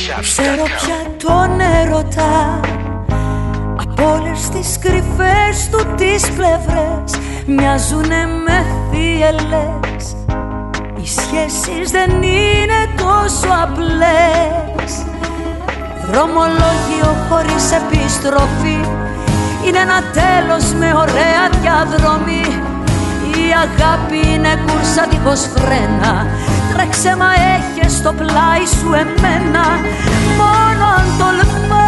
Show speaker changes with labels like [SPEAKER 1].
[SPEAKER 1] Ξέρω πια τον έρωτα από όλες τις κρυφές του τις πλευρές. Μοιάζουνε με θύελες. Οι σχέσεις δεν είναι τόσο απλές. Δρομολόγιο χωρίς επιστροφή είναι ένα τέλος με ωραία διαδρομή. Η αγάπη είναι κούρσα δίχως φρένα. Τρέξε μα έχεις στο πλάι σου εμένα. Μόνο αν τολμάς